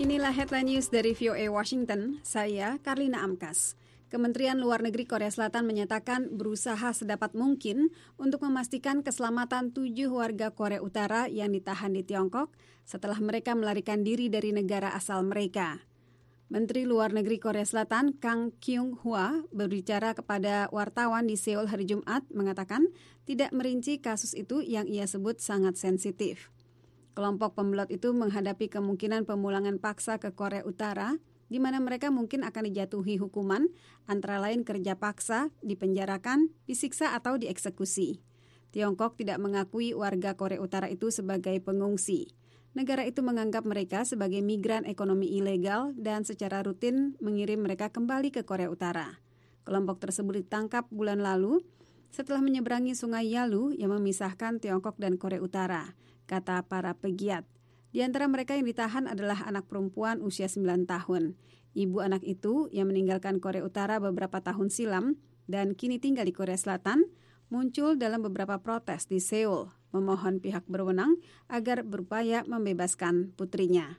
Inilah headline news dari VOA Washington, saya Karlina Amkas. Kementerian Luar Negeri Korea Selatan menyatakan berusaha sedapat mungkin untuk memastikan keselamatan 7 warga Korea Utara yang ditahan di Tiongkok setelah mereka melarikan diri dari negara asal mereka. Menteri Luar Negeri Korea Selatan Kang Kyung-hwa berbicara kepada wartawan di Seoul hari Jumat mengatakan tidak merinci kasus itu yang ia sebut sangat sensitif. Kelompok pembelot itu menghadapi kemungkinan pemulangan paksa ke Korea Utara, di mana mereka mungkin akan dijatuhi hukuman, antara lain kerja paksa, dipenjarakan, disiksa atau dieksekusi. Tiongkok tidak mengakui warga Korea Utara itu sebagai pengungsi. Negara itu menganggap mereka sebagai migran ekonomi ilegal dan secara rutin mengirim mereka kembali ke Korea Utara. Kelompok tersebut ditangkap bulan lalu setelah menyeberangi Sungai Yalu yang memisahkan Tiongkok dan Korea Utara, kata para pegiat. Di antara mereka yang ditahan adalah anak perempuan usia 9 tahun. Ibu anak itu yang meninggalkan Korea Utara beberapa tahun silam dan kini tinggal di Korea Selatan muncul dalam beberapa protes di Seoul, memohon pihak berwenang agar berupaya membebaskan putrinya.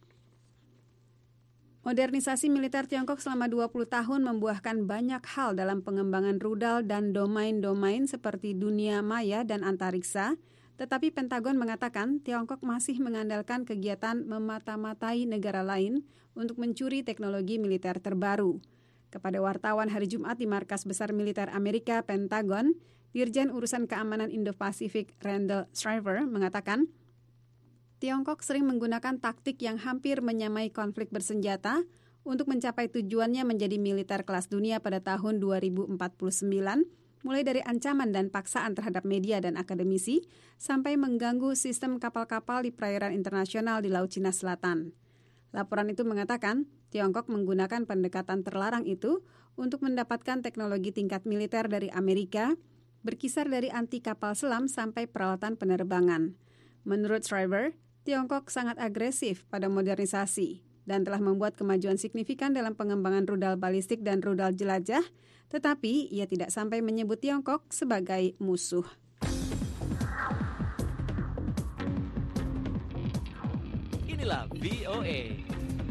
Modernisasi militer Tiongkok selama 20 tahun membuahkan banyak hal dalam pengembangan rudal dan domain-domain seperti dunia maya dan antariksa, tetapi Pentagon mengatakan Tiongkok masih mengandalkan kegiatan memata-matai negara lain untuk mencuri teknologi militer terbaru. Kepada wartawan hari Jumat di Markas Besar Militer Amerika, Pentagon, Dirjen Urusan Keamanan Indo-Pasifik Randall Shriver mengatakan, Tiongkok sering menggunakan taktik yang hampir menyamai konflik bersenjata untuk mencapai tujuannya menjadi militer kelas dunia pada tahun 2049, mulai dari ancaman dan paksaan terhadap media dan akademisi, sampai mengganggu sistem kapal-kapal di perairan internasional di Laut Cina Selatan. Laporan itu mengatakan, Tiongkok menggunakan pendekatan terlarang itu untuk mendapatkan teknologi tingkat militer dari Amerika, berkisar dari anti kapal selam sampai peralatan penerbangan. Menurut Shriver, Tiongkok sangat agresif pada modernisasi dan telah membuat kemajuan signifikan dalam pengembangan rudal balistik dan rudal jelajah, tetapi ia tidak sampai menyebut Tiongkok sebagai musuh. Inilah VOA.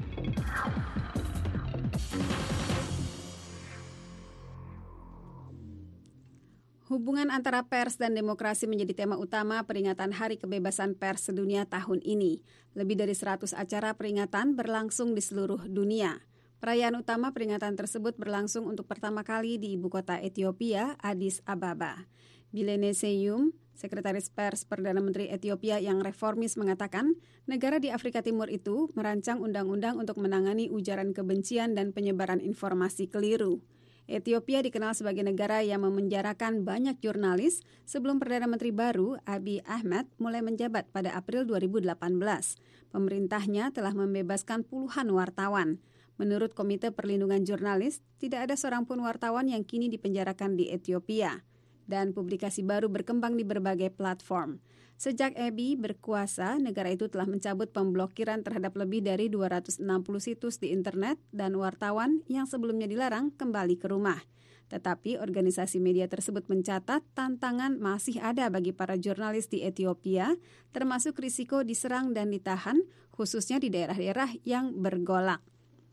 Hubungan antara pers dan demokrasi menjadi tema utama peringatan Hari Kebebasan Pers Sedunia tahun ini. Lebih dari 100 acara peringatan berlangsung di seluruh dunia. Perayaan utama peringatan tersebut berlangsung untuk pertama kali di ibu kota Ethiopia, Addis Ababa. Bilene Seyum, Sekretaris Pers Perdana Menteri Ethiopia yang reformis mengatakan, negara di Afrika Timur itu merancang undang-undang untuk menangani ujaran kebencian dan penyebaran informasi keliru. Ethiopia dikenal sebagai negara yang memenjarakan banyak jurnalis sebelum Perdana Menteri baru, Abiy Ahmed, mulai menjabat pada April 2018. Pemerintahnya telah membebaskan puluhan wartawan. Menurut Komite Perlindungan Jurnalis, tidak ada seorang pun wartawan yang kini dipenjarakan di Ethiopia. Dan publikasi baru berkembang di berbagai platform. Sejak Abiy berkuasa, negara itu telah mencabut pemblokiran terhadap lebih dari 260 situs di internet dan wartawan yang sebelumnya dilarang kembali ke rumah. Tetapi organisasi media tersebut mencatat tantangan masih ada bagi para jurnalis di Ethiopia, termasuk risiko diserang dan ditahan, khususnya di daerah-daerah yang bergolak.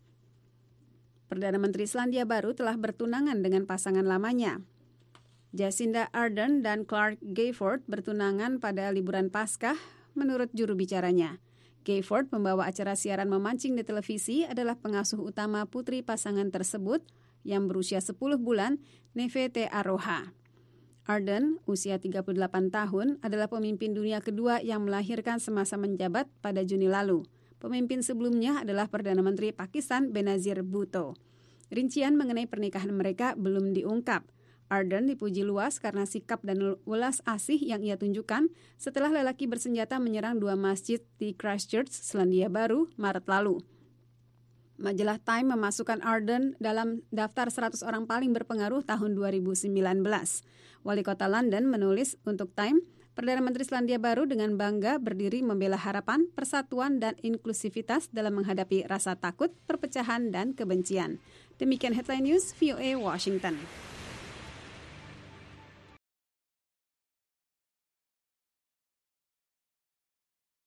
Perdana Menteri Selandia Baru telah bertunangan dengan pasangan lamanya. Jacinda Ardern dan Clark Gayford bertunangan pada liburan Paskah, menurut juru bicaranya. Gayford membawa acara siaran memancing di televisi adalah pengasuh utama putri pasangan tersebut yang berusia 10 bulan, Nefete Aroha. Ardern, usia 38 tahun, adalah pemimpin dunia kedua yang melahirkan semasa menjabat pada Juni lalu. Pemimpin sebelumnya adalah Perdana Menteri Pakistan Benazir Bhutto. Rincian mengenai pernikahan mereka belum diungkap. Ardern dipuji luas karena sikap dan welas asih yang ia tunjukkan setelah lelaki bersenjata menyerang 2 masjid di Christchurch, Selandia Baru, Maret lalu. Majalah Time memasukkan Ardern dalam daftar 100 orang paling berpengaruh tahun 2019. Wali kota London menulis untuk Time, Perdana Menteri Selandia Baru dengan bangga berdiri membela harapan, persatuan, dan inklusivitas dalam menghadapi rasa takut, perpecahan, dan kebencian. Demikian Headline News, VOA Washington.